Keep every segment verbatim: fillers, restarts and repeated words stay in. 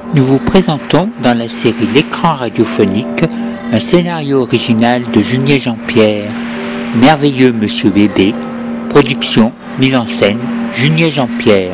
Nous vous présentons dans la série L'écran radiophonique un scénario original de Junier Jean-Pierre, Merveilleux Monsieur Bébé, production, mise en scène, Junier Jean-Pierre.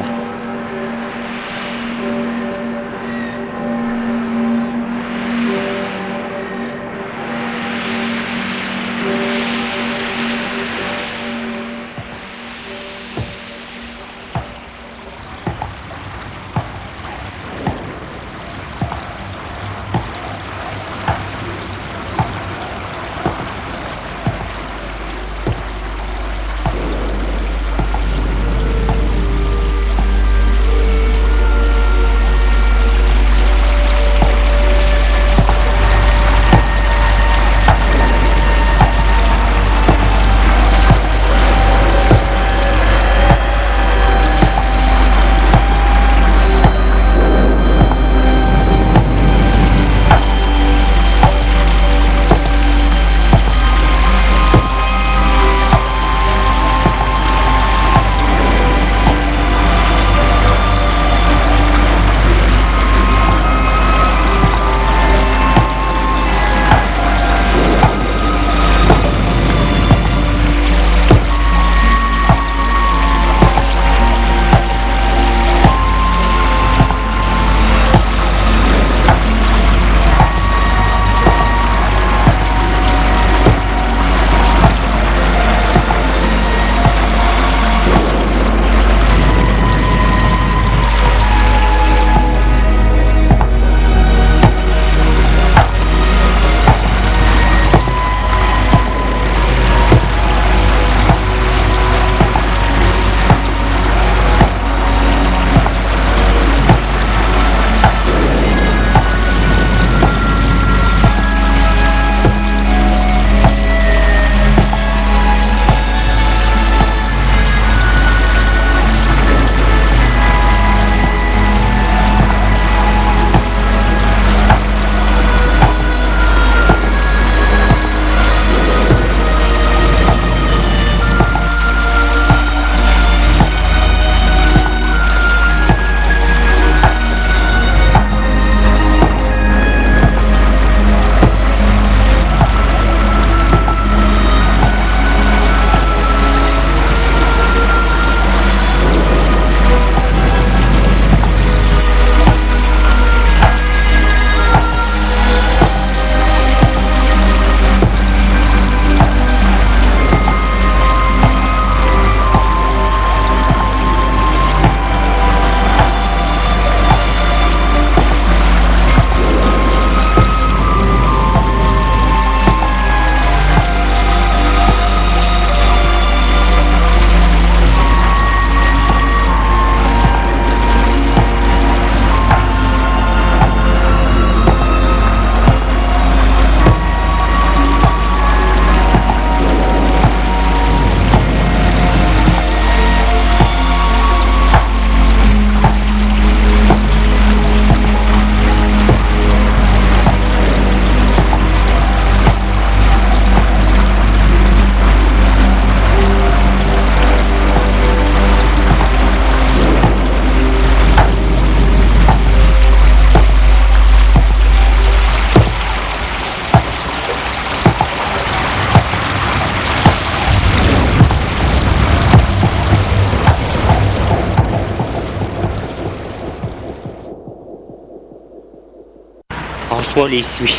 François les suit.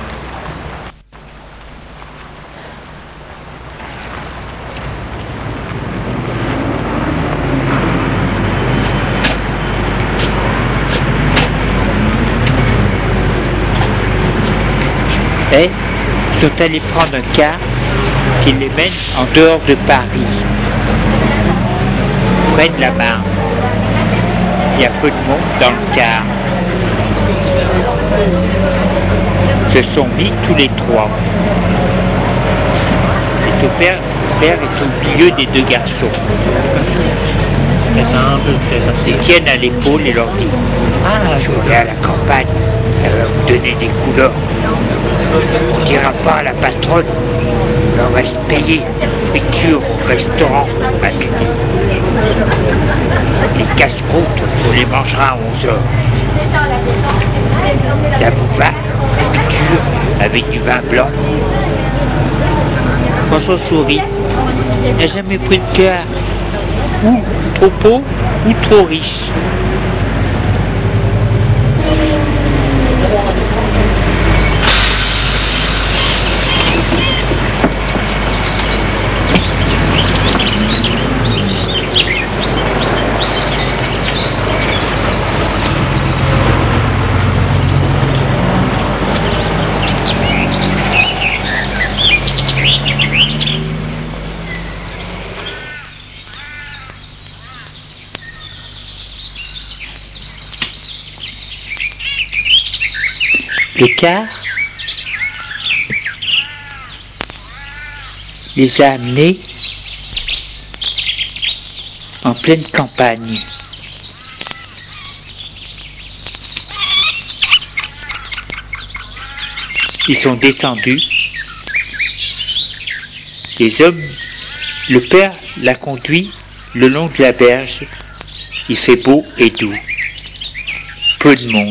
Et ils sont allés prendre un car qui les mène en dehors de Paris, près de la Marne. Il y a peu de monde dans le car. Se sont mis tous les trois. Et ton père, père est au milieu des deux garçons. C'est très simple, très facile. Ils tiennent à l'épaule et leur dit ah, je vais à la campagne, elle va vous donner des couleurs. On dira pas à la patronne, on reste payer une friture au restaurant à midi. Les casse-croûtes, on les mangera à onze heures. Ça vous va? Friture avec du vin blanc. François sourit. Il n'a jamais pris de cœur. Ou trop pauvre ou trop riche. L'écart les a amenés en pleine campagne. Ils sont descendus. Les hommes, le père l'a conduit le long de la berge. Il fait beau et doux. Peu de monde.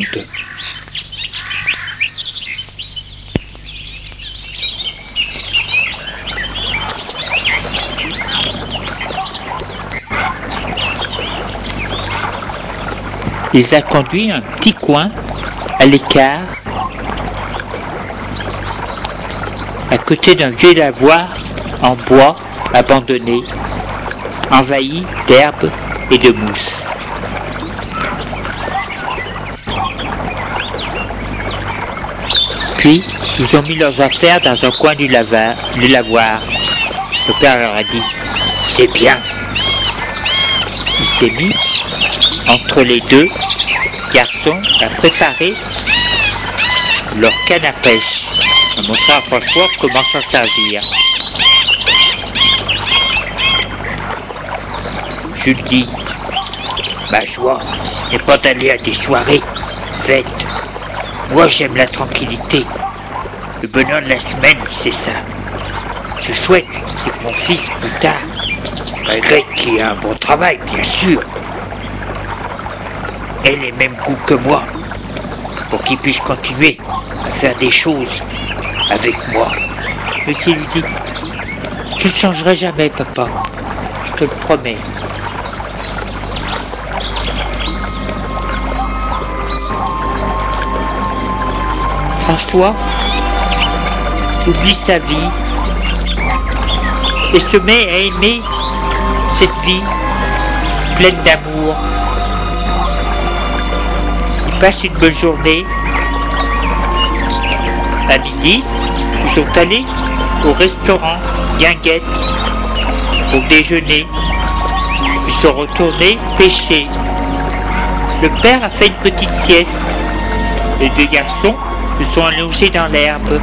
Il les a conduits à un petit coin, à l'écart, à côté d'un vieux lavoir en bois abandonné, envahi d'herbe et de mousse. Puis, ils ont mis leurs affaires dans un coin du, lava, du lavoir. Le père leur a dit « C'est bien ». Il s'est mis entre les deux garçons à préparer leur canne à pêche, en montrant à François comment s'en servir. Je lui dis, ma joie, ce n'est pas d'aller à des soirées fêtes. Moi j'aime la tranquillité. Le bonheur de la semaine, c'est ça. Je souhaite que mon fils plus tard, malgré qu'il ait un bon travail, bien sûr, ait les mêmes goûts que moi, pour qu'il puisse continuer à faire des choses avec moi. Monsieur lui dit, je ne changerai jamais, papa, je te le promets. François oublie sa vie et se met à aimer cette vie pleine d'amour. Ils passent une bonne journée. À midi, ils sont allés au restaurant Guinguette pour déjeuner. Ils sont retournés pêcher. Le père a fait une petite sieste. Les deux garçons se sont allongés dans l'herbe.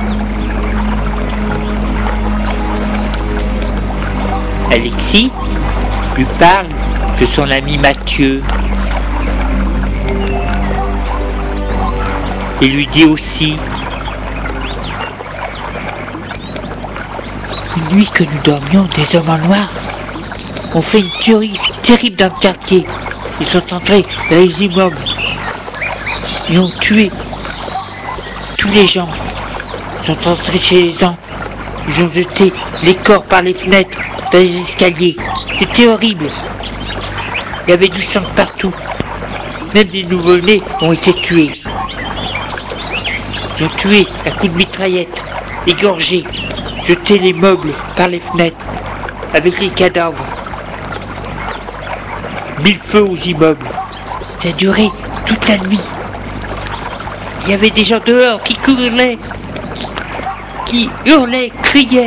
Alexis lui parle de son ami Mathieu. Il lui dit aussi, une nuit que nous dormions, des hommes en noir ont fait une tuerie terrible dans le quartier. Ils sont entrés dans les immeubles et ont tué tous les gens. Ils sont entrés chez les gens. Ils ont jeté les corps par les fenêtres, dans les escaliers. C'était horrible. Il y avait du sang partout. Même les nouveau-nés ont été tués. Ils ont tué à coups de mitraillette, égorgé, jeté les meubles par les fenêtres, avec les cadavres. Mis le feu aux immeubles. Ça a duré toute la nuit. Il y avait des gens dehors qui couraient, qui hurlaient, criaient,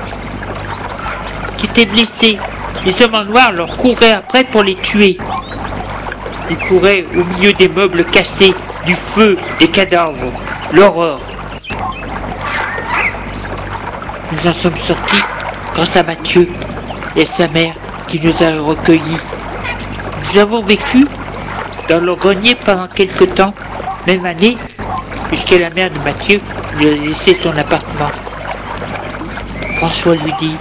qui étaient blessés. Les hommes en noir leur couraient après pour les tuer. Ils couraient au milieu des meubles cassés, du feu, des cadavres. L'horreur. Nous en sommes sortis grâce à Mathieu et à sa mère qui nous a recueillis. Nous avons vécu dans le grenier pendant quelque temps, même année, puisque la mère de Mathieu lui a laissé son appartement. François lui dit,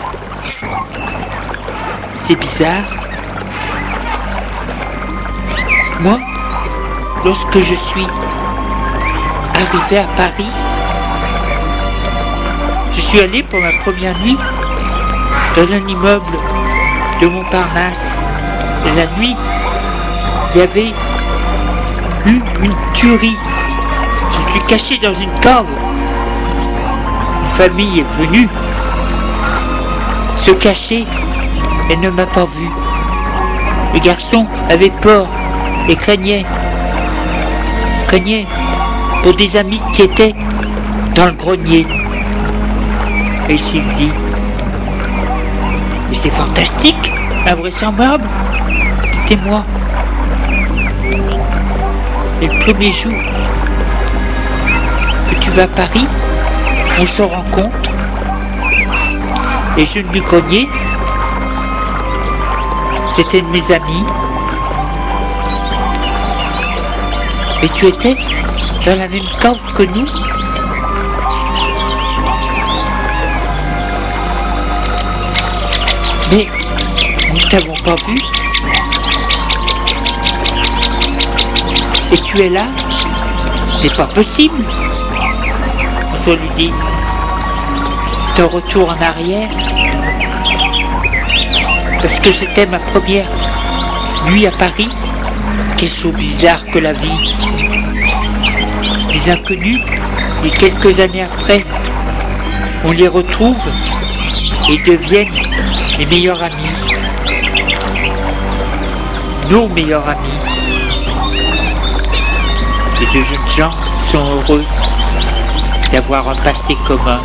c'est bizarre. Moi, lorsque je suis arrivé à Paris, je suis allé pour ma première nuit dans un immeuble de Montparnasse. Et la nuit, il y avait eu une tuerie. Je suis caché dans une cave. Une famille est venue se cacher et ne m'a pas vu. Le garçon avait peur et craignait, craignait pour des amis qui étaient dans le grenier. Et il s'est dit, mais c'est fantastique, invraisemblable, c'était moi. Et le premier jour que tu vas à Paris, on se rencontre, et je du grenier, c'était de mes amis, et tu étais dans la même cave que nous. Mais nous ne t'avons pas vu. Et tu es là? C'était pas possible. François lui dit, c'est un retour en arrière. Parce que c'était ma première nuit à Paris. Quelle chose bizarre que la vie. Les inconnus, et quelques années après, on les retrouve et deviennent les meilleurs amis. Nos meilleurs amis. Les deux jeunes gens sont heureux d'avoir un passé commun.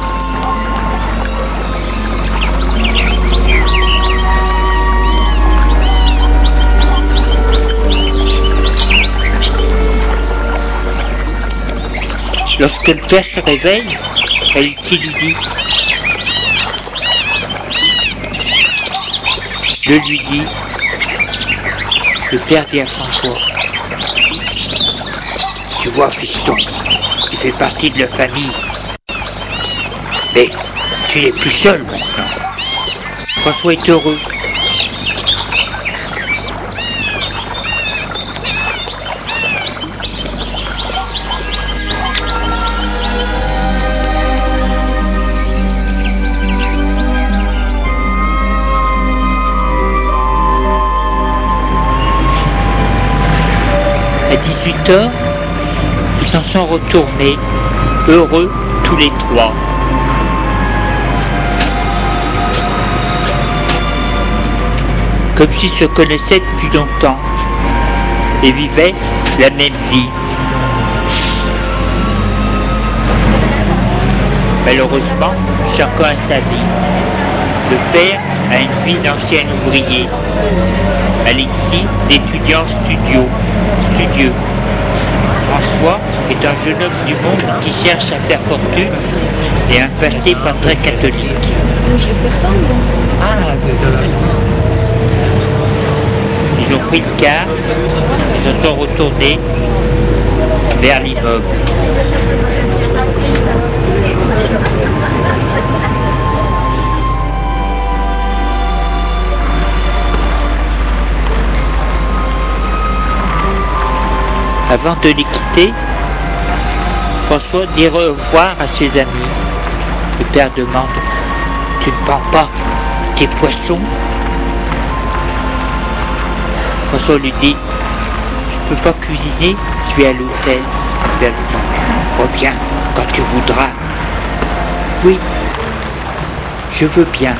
Lorsque le père se réveille, Alexis lui dit, le lui dit, le père dit à François, tu vois fiston, tu fais partie de la famille, mais tu n'es plus seul maintenant. François est heureux. À dix-huit heures, ils s'en sont retournés, heureux tous les trois. Comme s'ils se connaissaient depuis longtemps et vivaient la même vie. Malheureusement, chacun a sa vie. Le père a une vie d'ancien ouvrier. Alexis, d'étudiant studio, studieux. François est un jeune homme du monde qui cherche à faire fortune et un passé pas très catholique. Ah, Ils ont pris le car, ils se sont retournés vers l'immeuble. Avant de les quitter, François dit au revoir à ses amis. Le père demande, tu ne prends pas tes poissons? François lui dit, je ne peux pas cuisiner, je vais à l'hôtel. Le père lui dit, reviens quand tu voudras. Oui, je veux bien.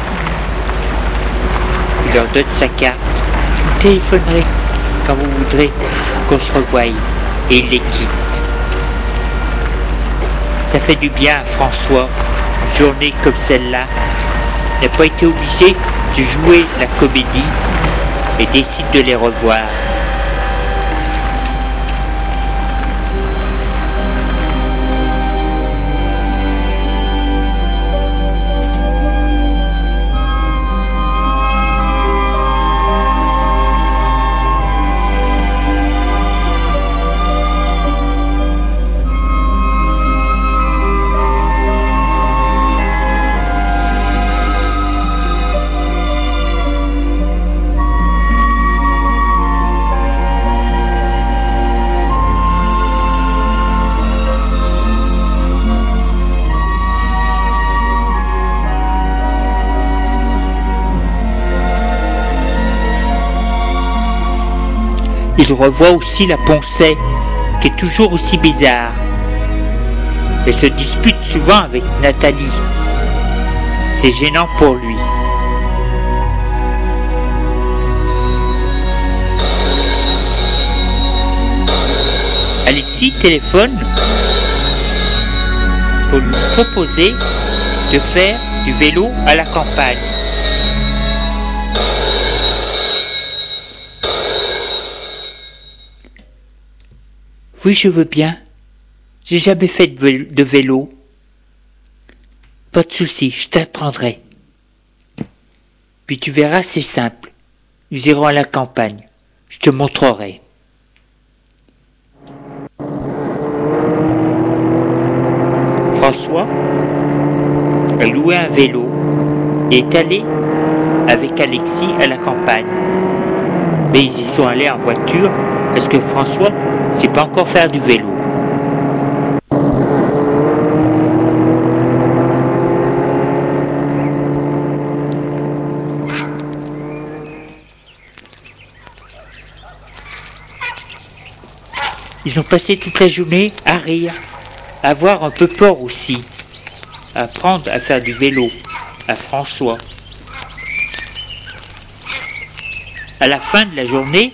Il leur donne sa carte. Vous téléphonerez quand vous voudrez qu'on se revoie. Et il les quitte. Ça fait du bien à François, une journée comme celle-là. Il n'a pas été obligé de jouer la comédie et décide de les revoir. Il revoit aussi la Poncet, qui est toujours aussi bizarre. Elle se dispute souvent avec Nathalie. C'est gênant pour lui. Alexis téléphone pour lui proposer de faire du vélo à la campagne. Oui, je veux bien. J'ai jamais fait de vélo. Pas de souci, je t'apprendrai. Puis tu verras, c'est simple. Nous irons à la campagne. Je te montrerai. François a loué un vélo et est allé avec Alexis à la campagne. Mais ils y sont allés en voiture parce que François ne sait pas encore faire du vélo. Ils ont passé toute la journée à rire, à avoir un peu peur aussi, à apprendre à faire du vélo à François. À la fin de la journée,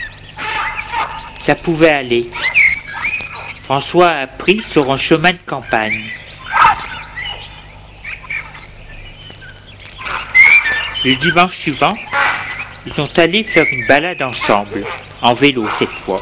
ça pouvait aller. François a pris sur un chemin de campagne. Le dimanche suivant, ils sont allés faire une balade ensemble, en vélo cette fois.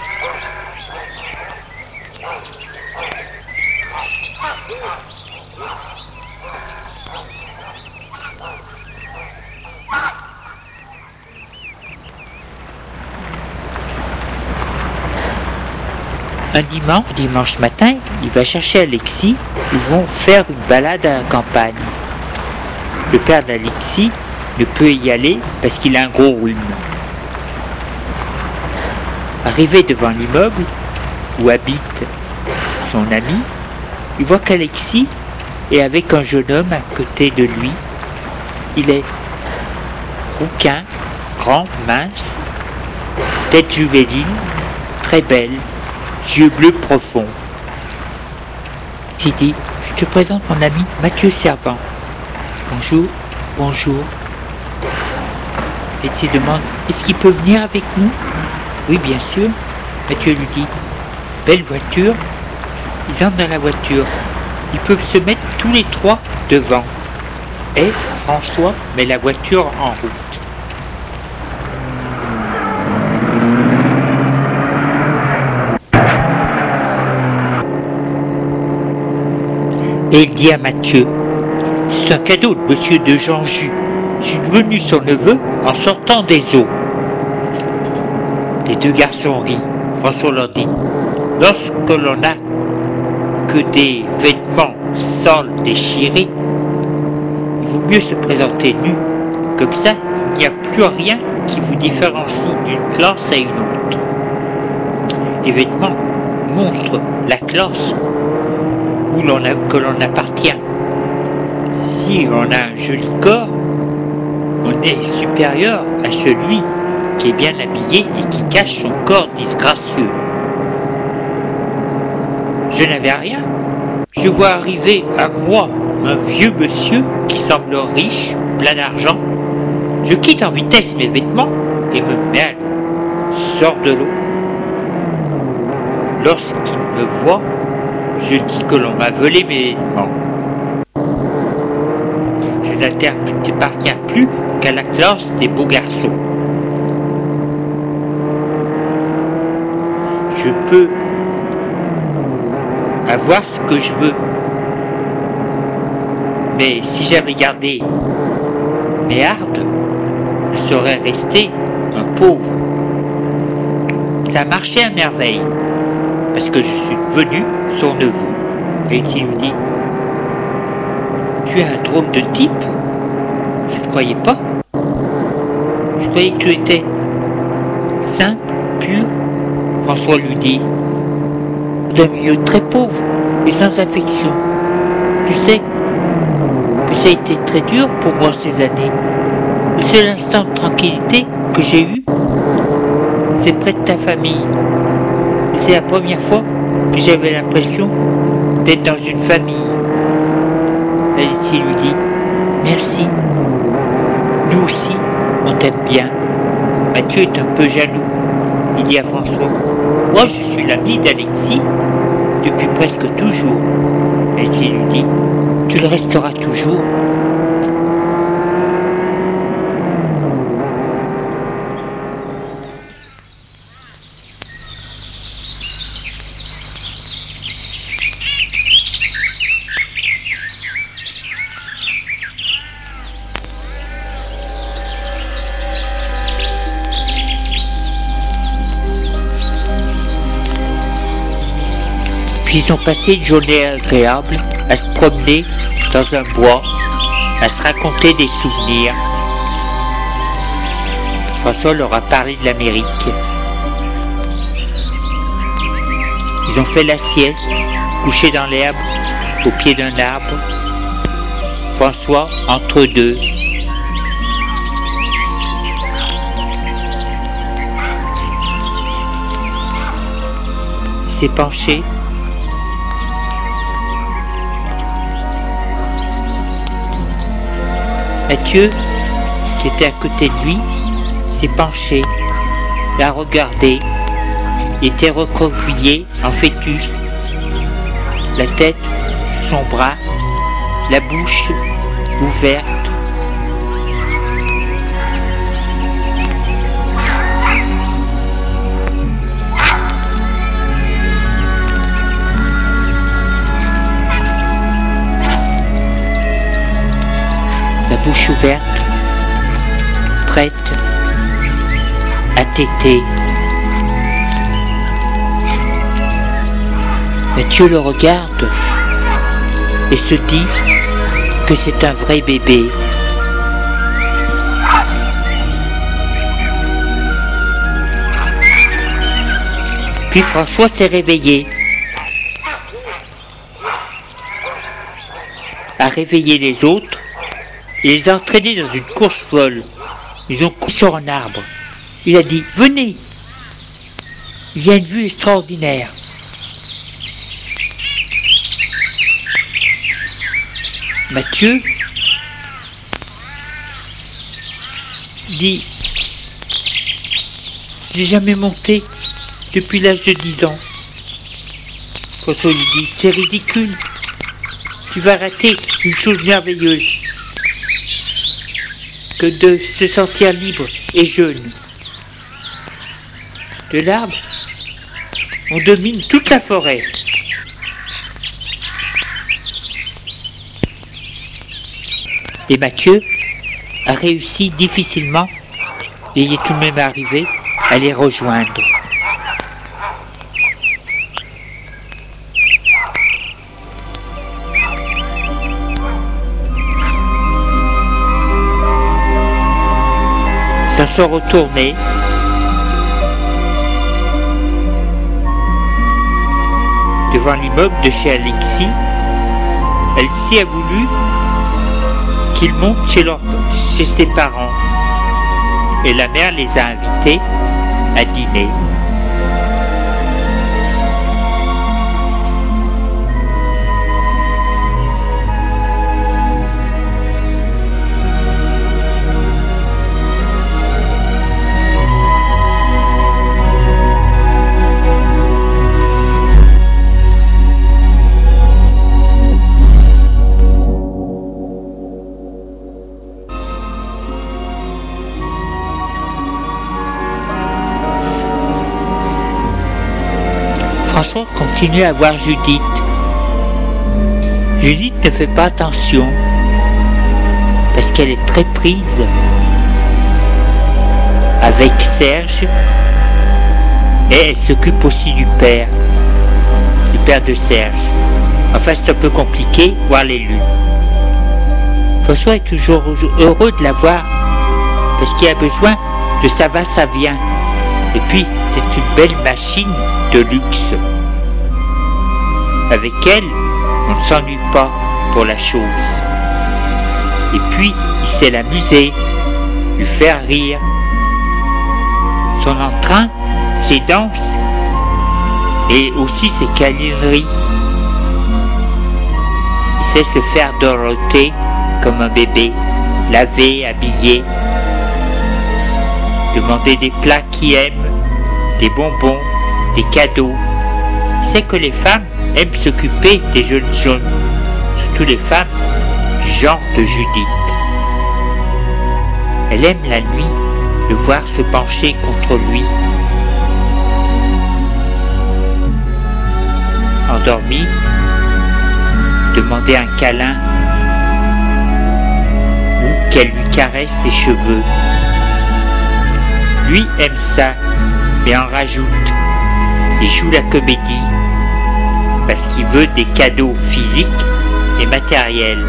Un dimanche, dimanche matin, il va chercher Alexis, ils vont faire une balade à la campagne. Le père d'Alexis ne peut y aller parce qu'il a un gros rhume. Arrivé devant l'immeuble où habite son ami, il voit qu'Alexis est avec un jeune homme à côté de lui. Il est rouquin, grand, mince, tête juvénile, très belle, yeux bleus profonds. Il dit, je te présente mon ami Mathieu Servant. Bonjour, bonjour. Et il demande, est-ce qu'il peut venir avec nous? Oui, bien sûr. Mathieu lui dit, belle voiture. Ils entrent dans la voiture. Ils peuvent se mettre tous les trois devant. Et François met la voiture en route. Et il dit à Mathieu, c'est un cadeau de monsieur de Jean-Jus. Je suis devenu son neveu en sortant des eaux. Les deux garçons rient. François leur dit, lorsque l'on n'a que des vêtements sales déchirés, il vaut mieux se présenter nu. Comme ça, il n'y a plus rien qui vous différencie d'une classe à une autre. Les vêtements montrent la classe où l'on a, que l'on appartient. Si on a un joli corps, on est supérieur à celui qui est bien habillé et qui cache son corps disgracieux. Je n'avais rien. Je vois arriver à moi un vieux monsieur qui semble riche, plein d'argent. Je quitte en vitesse mes vêtements et me mets à l'eau. Sors de l'eau. Lorsqu'il me voit, je dis que l'on m'a volé mes vêtements. Je n'appartiens plus qu'à la classe des beaux garçons. Je peux avoir ce que je veux. Mais si j'avais gardé mes hardes, je serais resté un pauvre. Ça a marché à merveille, parce que je suis devenu son neveu. Et il me dit, tu es un drôle de type. Je ne croyais pas. Je croyais que tu étais simple, pur. François lui dit, d'un milieu très pauvre et sans affection. Tu sais que ça a été très dur pour moi ces années. Le seul instant de tranquillité que j'ai eu, c'est près de ta famille. Et c'est la première fois que j'avais l'impression d'être dans une famille. Alexis lui dit, merci. Nous aussi, on t'aime bien. Mathieu est un peu jaloux. Il dit à François, moi je suis l'ami d'Alexis depuis presque toujours. Alexis lui dit, tu le resteras toujours. Puis ils ont passé une journée agréable à se promener dans un bois, à se raconter des souvenirs. François leur a parlé de l'Amérique. Ils ont fait la sieste, couchés dans l'herbe, au pied d'un arbre. François entre deux. Il s'est penché. Mathieu, qui était à côté de lui, s'est penché, l'a regardé, il était recroquevillé en fœtus, la tête sous son bras, la bouche ouverte. La bouche ouverte, prête à téter. Mathieu le regarde et se dit que c'est un vrai bébé. Puis François s'est réveillé, a réveillé les autres. Il les a entraînés dans une course folle. Ils ont couru sur un arbre. Il a dit, venez, il y a une vue extraordinaire. Mathieu dit, j'ai jamais monté depuis l'âge de dix ans. François lui dit, c'est ridicule, tu vas rater une chose merveilleuse que de se sentir libre et jeune. De l'arbre, on domine toute la forêt. Et Mathieu a réussi difficilement, et il est tout de même arrivé à les rejoindre. Ils s'en sont retournés. Devant l'immeuble de chez Alexis, Alexis a voulu qu'ils montent chez, leur, chez ses parents. Et la mère les a invités à dîner. François continue à voir Judith. Judith ne fait pas attention parce qu'elle est très prise avec Serge et elle s'occupe aussi du père, du père de Serge. Enfin, c'est un peu compliqué, voir les lunes. François est toujours heureux de la voir parce qu'il a besoin de ça va, ça vient. Et puis, c'est une belle machine de luxe. Avec elle, on ne s'ennuie pas pour la chose. Et puis, il sait l'amuser, lui faire rire. Son entrain ses danses et aussi ses câlineries. Il sait se faire dorloter comme un bébé, laver, habiller, demander des plats qu'il aime, des bonbons, des cadeaux. Il sait que les femmes aiment s'occuper des jeunes gens, surtout les femmes du genre de Judith. Elle aime la nuit le voir se pencher contre lui. Endormi, demander un câlin ou qu'elle lui caresse les cheveux. Lui aime ça, mais en rajoute. Il joue la comédie parce qu'il veut des cadeaux physiques et matériels.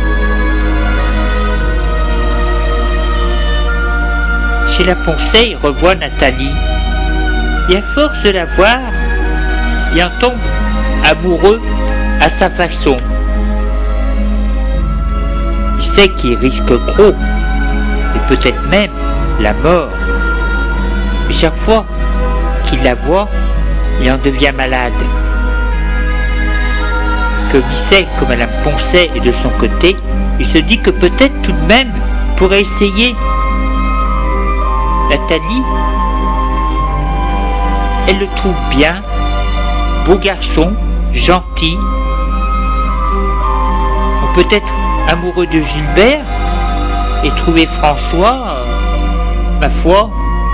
Chez la Poncet, il revoit Nathalie. Et à force de la voir, il en tombe amoureux à sa façon. Il sait qu'il risque gros, et peut-être même la mort. Mais chaque fois qu'il la voit, il en devient malade. Comme il sait que Madame Poncet est de son côté, il se dit que peut-être tout de même il pourrait essayer. Nathalie, elle le trouve bien, beau garçon, gentil. On peut être amoureux de Gilbert et trouver François, euh, ma foi.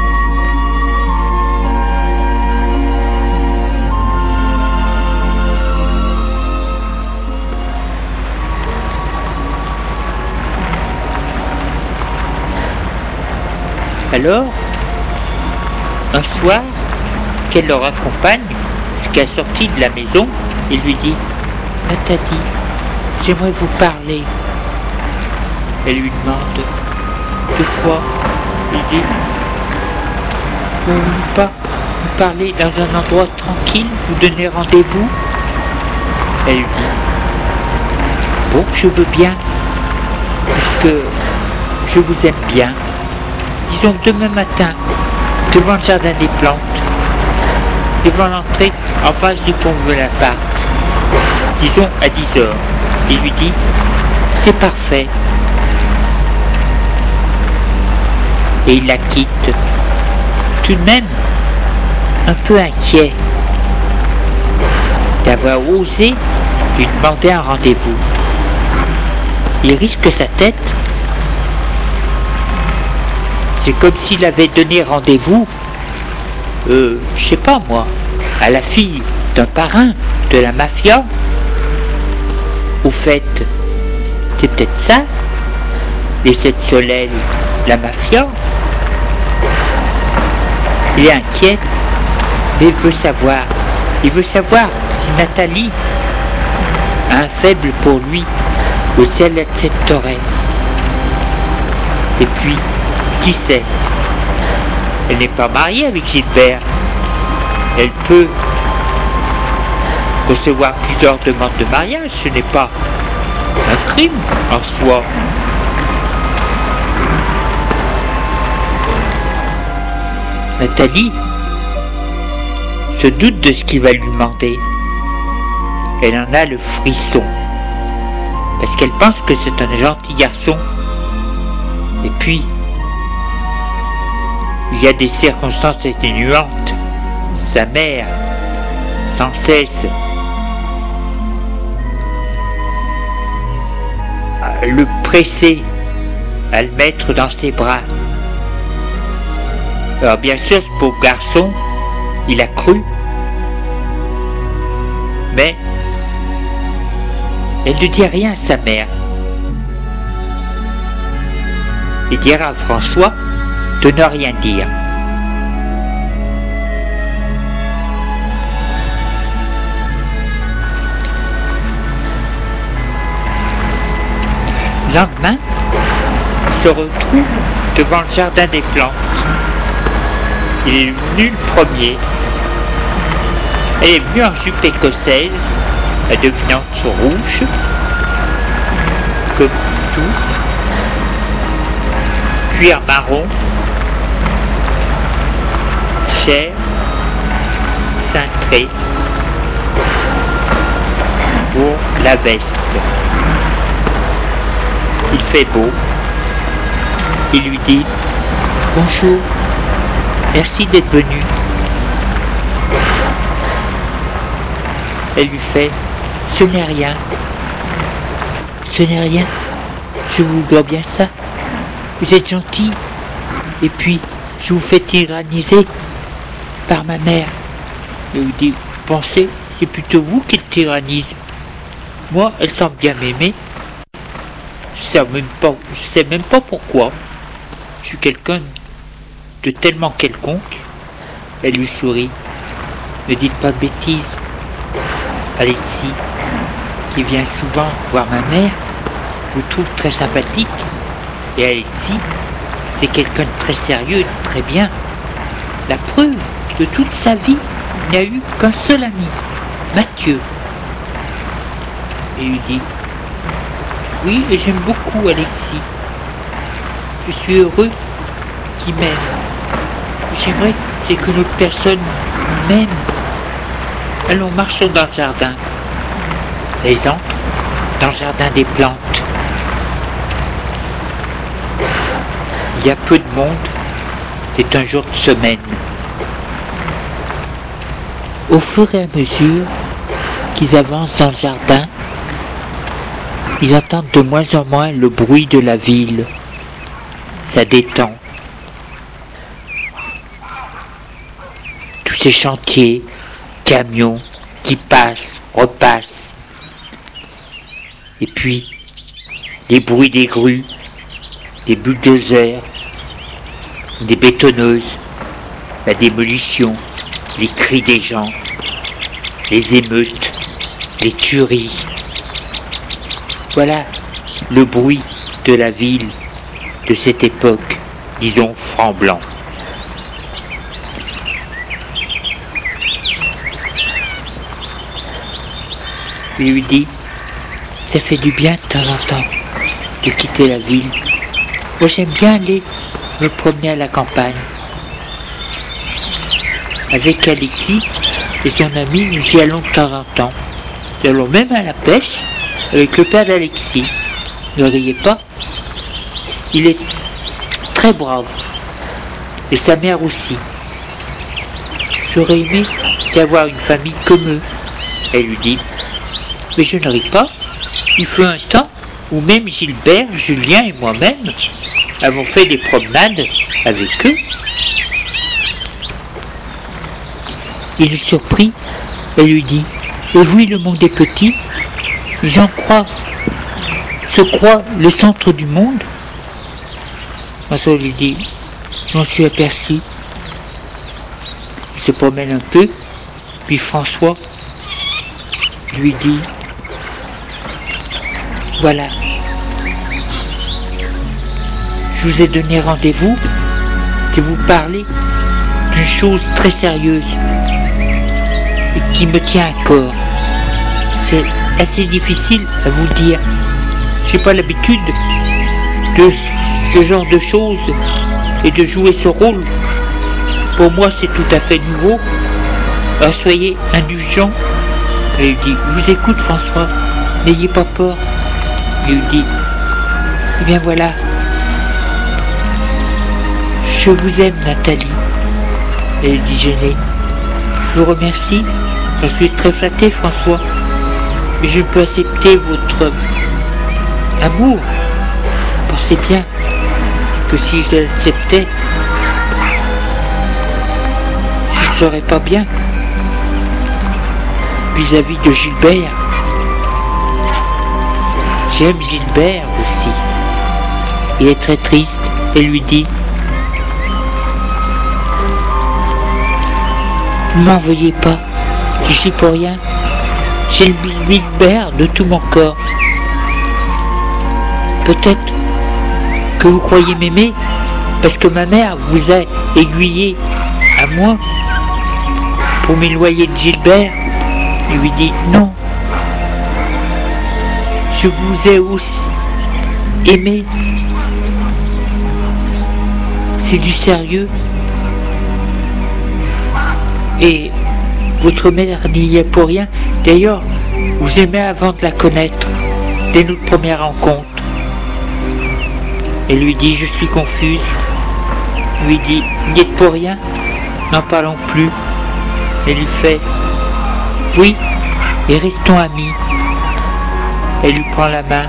Alors, un soir, qu'elle le raccompagne jusqu'à la sortie de la maison, il lui dit « Nathalie, j'aimerais vous parler. » Elle lui demande « De quoi ?» Il dit « Pouvez-vous pas vous parler dans un endroit tranquille, vous donner rendez-vous ?» Elle lui dit « Bon, je veux bien, parce que je vous aime bien. Disons demain matin, devant le jardin des plantes, devant l'entrée en face du pont Bonaparte, disons à dix heures. » Il lui dit « C'est parfait. » Et il la quitte, tout de même un peu inquiet d'avoir osé lui demander un rendez-vous. Il risque sa tête. C'est comme s'il avait donné rendez-vous, euh, je sais pas moi, à la fille d'un parrain de la mafia. Au fait, c'est peut-être ça, les sept soleils, la mafia. Il est inquiet, mais il veut savoir, il veut savoir si Nathalie a un faible pour lui, ou si elle l'accepterait. Et puis, qui sait? Elle n'est pas mariée avec Gilbert. Elle peut recevoir plusieurs demandes de mariage. Ce n'est pas un crime en soi. Nathalie se doute de ce qu'il va lui demander. Elle en a le frisson. Parce qu'elle pense que c'est un gentil garçon. Et puis, il y a des circonstances atténuantes. Sa mère, sans cesse, le presser à le mettre dans ses bras. Alors bien sûr, ce pauvre garçon, il a cru, mais elle ne dit rien à sa mère. Il dira à François de ne rien dire. Le lendemain, il se retrouve devant le jardin des plantes. Il est venu le premier. Elle est venue en jupe écossaise, à dominante rouge, comme tout, cuir marron, chair, prêt pour la veste. Il fait beau. Il lui dit « Bonjour, merci d'être venu. » Elle lui fait « Ce n'est rien. Ce n'est rien. Je vous dois bien ça. Vous êtes gentil. Et puis, je vous fais tyranniser par ma mère. » Elle lui dit « Pensez, c'est plutôt vous qui le tyrannise. Moi, elle semble bien m'aimer. Je sais même pas, je sais même pas pourquoi. Je suis quelqu'un de tellement quelconque. » Elle lui sourit. « Ne dites pas de bêtises. Alexis, qui vient souvent voir ma mère, je vous trouve très sympathique. Et Alexis, c'est quelqu'un de très sérieux et de très bien. La preuve, de toute sa vie, il n'a eu qu'un seul ami, Mathieu. » Et il lui dit « Oui, et j'aime beaucoup Alexis. Je suis heureux qu'il m'aime. J'aimerais c'est que notre personne m'aime. » Allons, marchons dans le jardin. Ils entrent dans le jardin des plantes. Il y a peu de monde. C'est un jour de semaine. Au fur et à mesure qu'ils avancent dans le jardin, ils entendent de moins en moins le bruit de la ville. Ça détend. Tous ces chantiers, camions qui passent, repassent. Et puis, les bruits des grues, des bulldozers, des bétonneuses, la démolition, les cris des gens, les émeutes, les tueries. Voilà le bruit de la ville de cette époque, disons Franc-Blanc. Il lui dit « Ça fait du bien de temps en temps de quitter la ville. Moi j'aime bien aller me promener à la campagne. Avec Alexis et son ami, nous y allons de temps en temps. Nous allons même à la pêche avec le père d'Alexis. Ne riez pas. Il est très brave. Et sa mère aussi. J'aurais aimé avoir une famille comme eux. » Elle lui dit « Mais je ne ris pas. Il fut un temps où même Gilbert, Julien et moi-même avons fait des promenades avec eux. » Il est surpris. Elle lui dit « Et oui, le monde est petit. J'en crois, se croit le centre du monde. » François lui dit « J'en suis aperçu. » Il se promène un peu, puis François lui dit « Voilà, je vous ai donné rendez-vous de vous parler d'une chose très sérieuse et qui me tient à corps. C'est assez difficile à vous dire. J'ai pas l'habitude de ce genre de choses et de jouer ce rôle. Pour moi, c'est tout à fait nouveau. Alors soyez indulgents. » Et il dit « Je vous écoute, François, n'ayez pas peur. » Et il dit « Eh bien voilà, je vous aime, Nathalie. » Et il dit gêné « Je vous remercie, j'en suis très flatté, François, mais je ne peux accepter votre amour. Pensez bien que si je l'acceptais, ce ne serait pas bien vis-à-vis de Gilbert. J'aime Gilbert aussi. » Il est très triste et lui dit « Ne m'en veuillez pas, je suis pour rien. J'ai le Gilbert de tout mon corps. Peut-être que vous croyez m'aimer parce que ma mère vous a aiguillé à moi pour m'éloigner de Gilbert. » Il lui dit « Non, je vous ai aussi aimé. C'est du sérieux. Et votre mère n'y est pour rien. D'ailleurs, vous aimez avant de la connaître, dès notre première rencontre. Elle lui dit, je suis confuse. Lui dit, n'y êtes pour rien, n'en parlons plus. Elle lui fait, oui, et restons amis. Elle lui prend la main.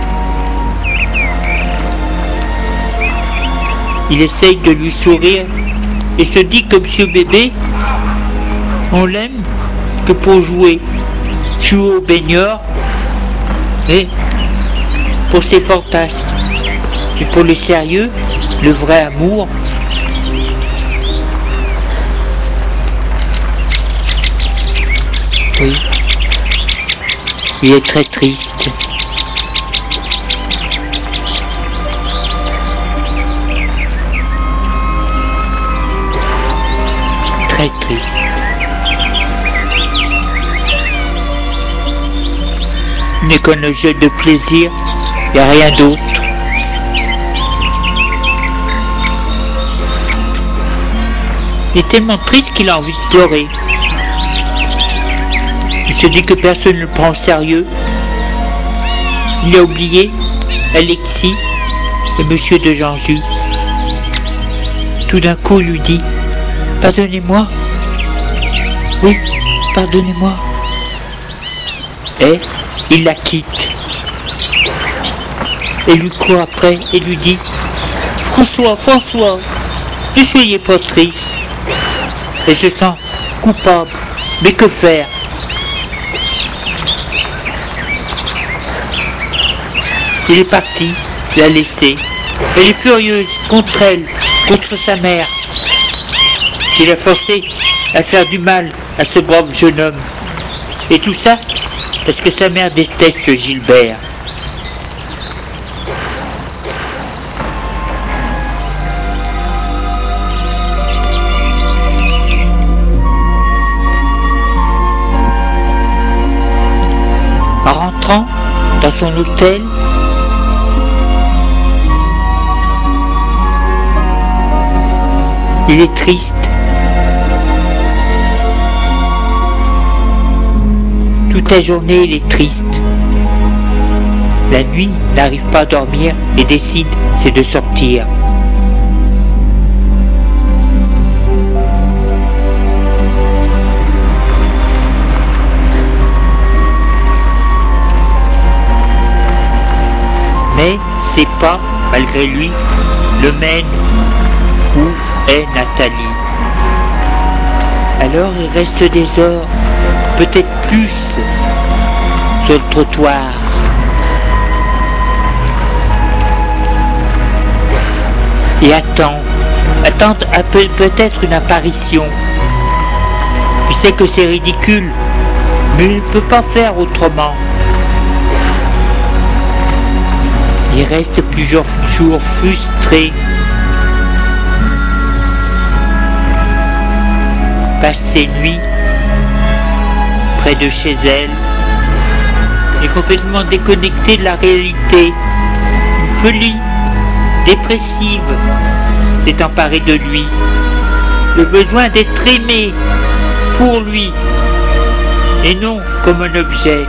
Il essaye de lui sourire et se dit que monsieur bébé, on l'aime que pour jouer, jouer au baigneur, et pour ses fantasmes. Et pour le sérieux, le vrai amour, oui, il est très triste. Très triste. Il n'est qu'un objet de plaisir, il n'y a rien d'autre. Il est tellement triste qu'il a envie de pleurer. Il se dit que personne ne le prend au sérieux. Il a oublié Alexis et monsieur de Janjus. Tout d'un coup, il lui dit, pardonnez-moi. Oui, pardonnez-moi. Et il la quitte. Et lui court après et lui dit, François, François, ne soyez pas triste. Et je sens coupable. Mais que faire? Il est parti, l'a laissée. Elle est furieuse contre elle, contre sa mère. Il a forcé à faire du mal à ce brave jeune homme. Et tout ça parce que sa mère déteste Gilbert. En rentrant dans son hôtel, il est triste. Toute la journée, il est triste. La nuit, il n'arrive pas à dormir et décide, c'est de sortir. Mais c'est pas, malgré lui, le mène où est Nathalie. Alors il reste des heures, peut-être plus, sur le trottoir. Et attend, attend peut-être une apparition. Il sait que c'est ridicule, mais il ne peut pas faire autrement. Il reste plusieurs jours frustré. Passe ses nuits près de chez elle. Il est complètement déconnecté de la réalité. Une folie dépressive s'est emparée de lui. Le besoin d'être aimé pour lui et non comme un objet.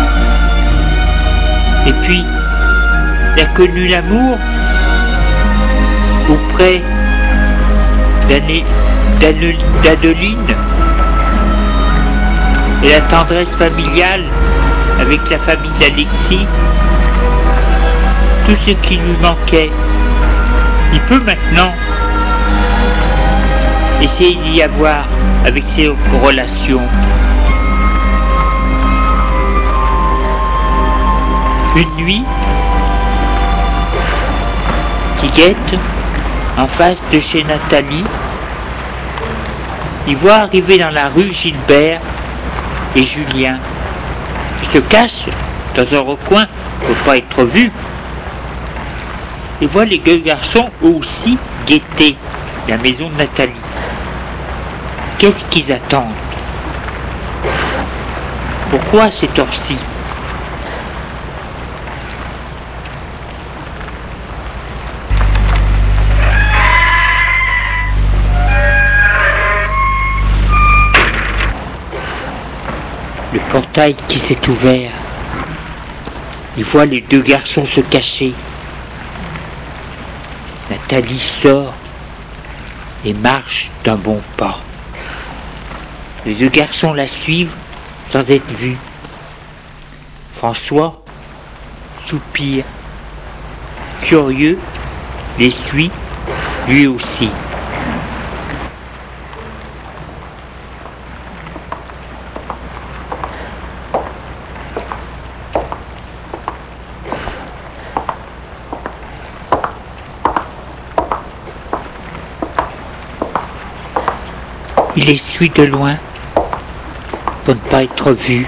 Et puis, il a connu l'amour auprès d'Adeline et la tendresse familiale avec la famille d'Alexis, tout ce qui lui manquait. Il peut maintenant essayer d'y avoir avec ses relations. Une nuit, qui guette en face de chez Nathalie, il voit arriver dans la rue Gilbert et Julien. Il se cache dans un recoin pour ne pas être vu. Il voit les deux garçons aussi guetter la maison de Nathalie. Qu'est-ce qu'ils attendent? Pourquoi à cette heure-ci? portail qui s'est ouvert. Il voit les deux garçons se cacher. Nathalie sort et marche d'un bon pas. Les deux garçons la suivent sans être vus. François soupire. Curieux, les suit, lui aussi. Il les suit de loin pour ne pas être vu.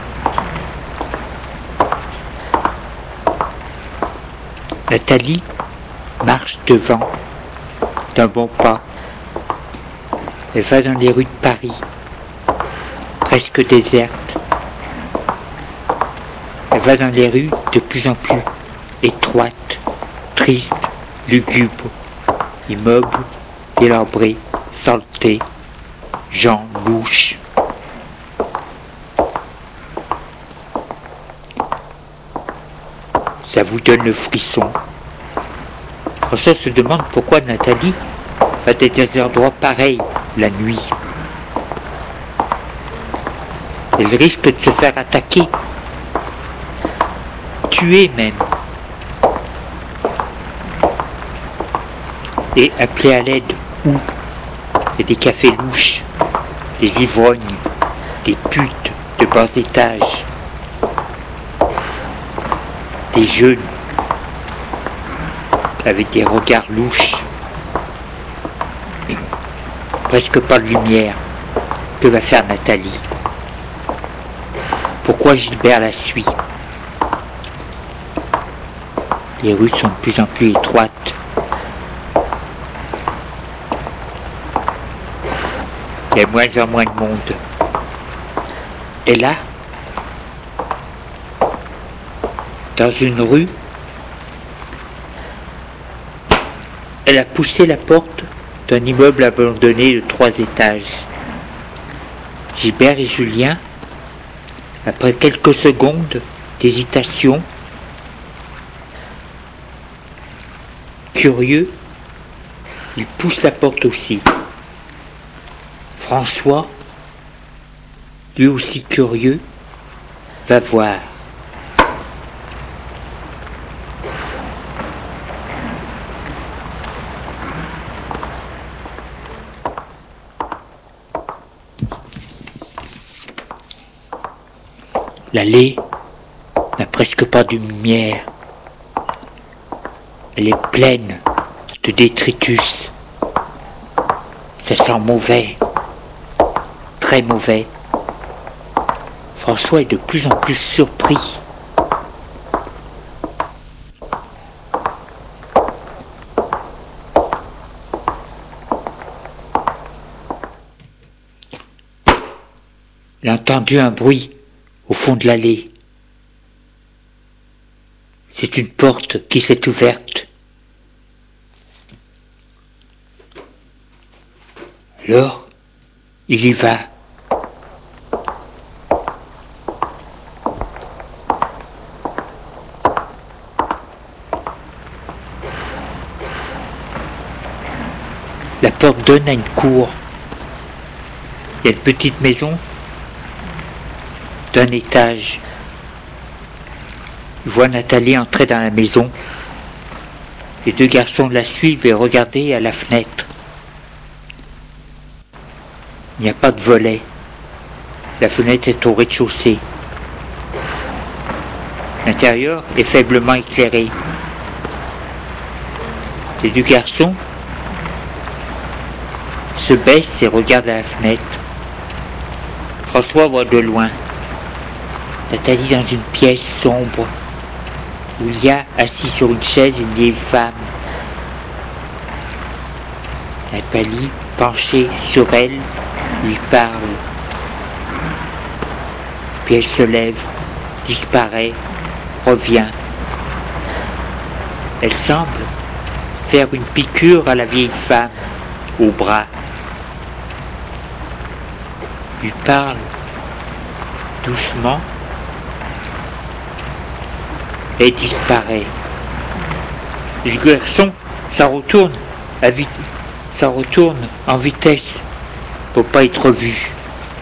Nathalie marche devant d'un bon pas. Elle va dans les rues de Paris, presque désertes. Elle va dans les rues de plus en plus étroites, tristes, lugubres, immeubles, délabrés, saletés, gens louches. Ça vous donne le frisson. François se demande pourquoi Nathalie va dans des endroits pareils la nuit. Elle risque de se faire attaquer, tuer même, et appeler à l'aide où il y a des cafés louches, des ivrognes, des putes de bas étages, des jeunes avec des regards louches, presque pas de lumière. Que va faire Nathalie? Pourquoi Gilbert la suit? Les rues sont de plus en plus étroites. Il y a de moins en moins de monde. Et là, dans une rue, elle a poussé la porte d'un immeuble abandonné de trois étages. Gilbert et Julien, après quelques secondes d'hésitation, curieux, ils poussent la porte aussi. François, lui aussi curieux, va voir. L'allée n'a presque pas de lumière. Elle est pleine de détritus. Ça sent mauvais, très mauvais. François est de plus en plus surpris. Il a entendu un bruit au fond de l'allée. C'est une porte qui s'est ouverte. Alors, il y va. La porte donne à une cour. Il y a une petite maison d'un étage. Il voit Nathalie entrer dans la maison. Les deux garçons la suivent et regardent à la fenêtre. Il n'y a pas de volet. La fenêtre est au rez-de-chaussée. L'intérieur est faiblement éclairé. Les deux garçons se baissent et regardent à la fenêtre. François voit de loin Nathalie dans une pièce sombre où il y a assis sur une chaise une vieille femme. Nathalie, penchée sur elle, lui parle. Puis elle se lève, disparaît, revient. Elle semble faire une piqûre à la vieille femme au bras. Lui parle doucement et disparaît. Le garçon, ça retourne, à vite, ça retourne en vitesse pour pas être vu.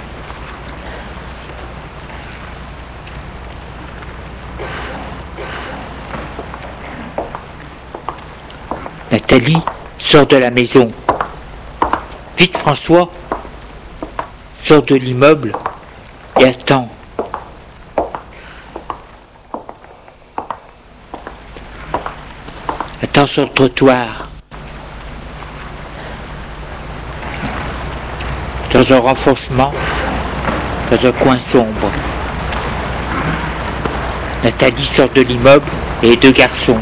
Nathalie sort de la maison. Vite François sort de l'immeuble et attend. Attend sur le trottoir. Dans un renfoncement, dans un coin sombre. Nathalie sort de l'immeuble et les deux garçons.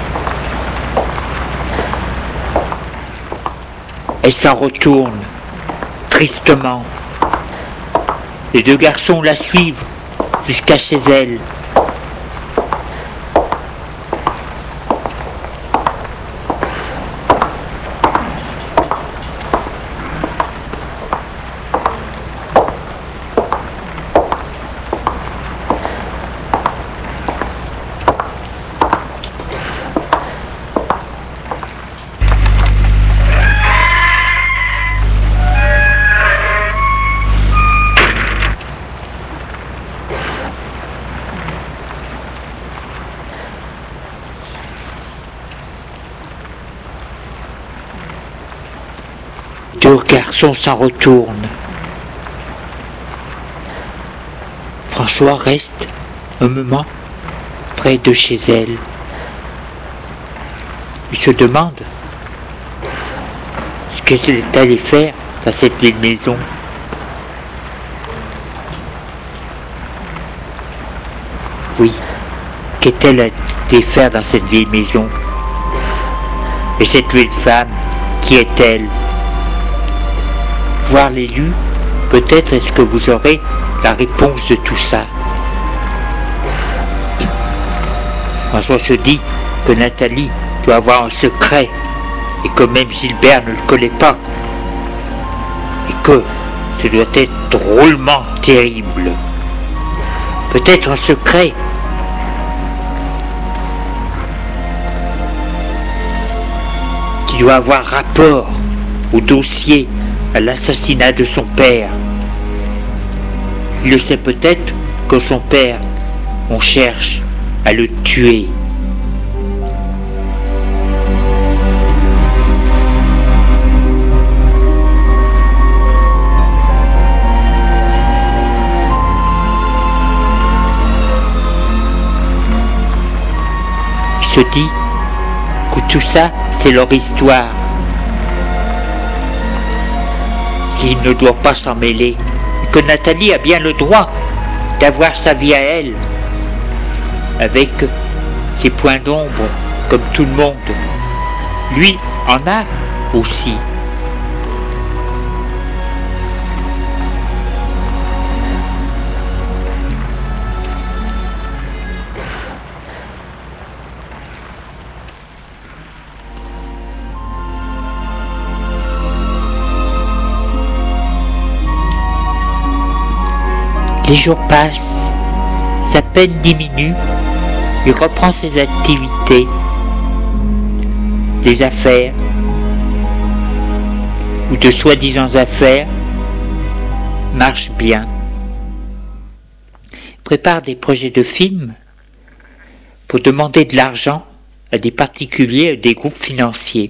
Elle s'en retourne, tristement. Les deux garçons la suivent jusqu'à chez elle. Deux garçons s'en retournent. François reste un moment près de chez elle. Il se demande ce qu'elle est allée faire dans cette vieille maison. Oui, qu'est-elle allée faire dans cette vieille maison? Et cette vieille femme, qui est-elle? Voir l'élu, peut-être est-ce que vous aurez la réponse de tout ça. François se dit que Nathalie doit avoir un secret et que même Gilbert ne le connaît pas et que ce doit être drôlement terrible. Peut-être un secret qui doit avoir rapport au dossier à l'assassinat de son père. Il le sait peut-être que son père, on cherche à le tuer. Il se dit que tout ça, c'est leur histoire. Qu'il ne doit pas s'en mêler, que Nathalie a bien le droit d'avoir sa vie à elle, avec ses points d'ombre comme tout le monde. Lui en a aussi. Les jours passent, sa peine diminue, il reprend ses activités, les affaires, ou de soi-disant affaires, marchent bien. Il prépare des projets de films pour demander de l'argent à des particuliers, à des groupes financiers.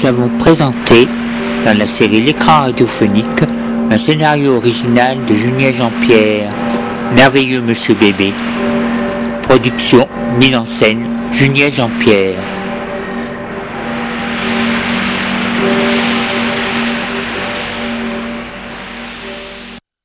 avons présenté, dans la série L'écran radiophonique, un scénario original de Julien Jean-Pierre, Merveilleux Monsieur Bébé. Production, mise en scène, Julien Jean-Pierre.